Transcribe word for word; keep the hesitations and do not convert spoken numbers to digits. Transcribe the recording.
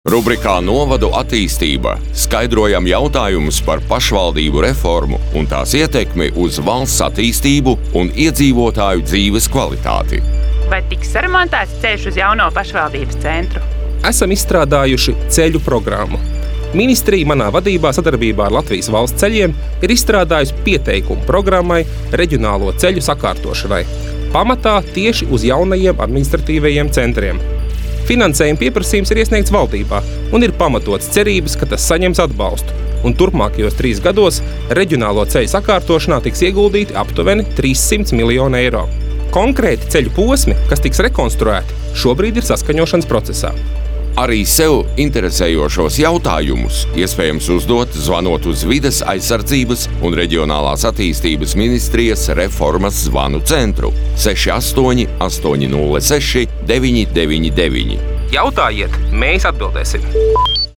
Rubrikā Novadu attīstība skaidrojam jautājumus par pašvaldību reformu un tās ietekmi uz valsts attīstību un iedzīvotāju dzīves kvalitāti. Vai tiks saremontēts ceļš uz jauno pašvaldības centru? Esam izstrādājuši ceļu programmu. Ministrija manā vadībā sadarbībā ar Latvijas valsts ceļiem ir izstrādājusi pieteikumu programmai reģionālo ceļu sakārtošanai, pamatā tieši uz jaunajiem administratīvajiem centriem. Finansējuma pieprasījums ir iesniegts valdībā un ir pamatots cerības, ka tas saņems atbalstu, un turpmākajos trīs gados reģionālo ceļu sakārtošanā tiks ieguldīti aptuveni trīssimti miljoni eiro. Konkrēti ceļu posmi, kas tiks rekonstruēti, šobrīd ir saskaņošanas procesā. Arī sev interesējošos jautājumus iespējams uzdot, zvanot uz Vides aizsardzības un reģionālās attīstības ministrijas reformas zvanu centru seši astoņi astoņi nulle seši deviņi deviņi deviņi. Jautājiet, mēs atbildēsim!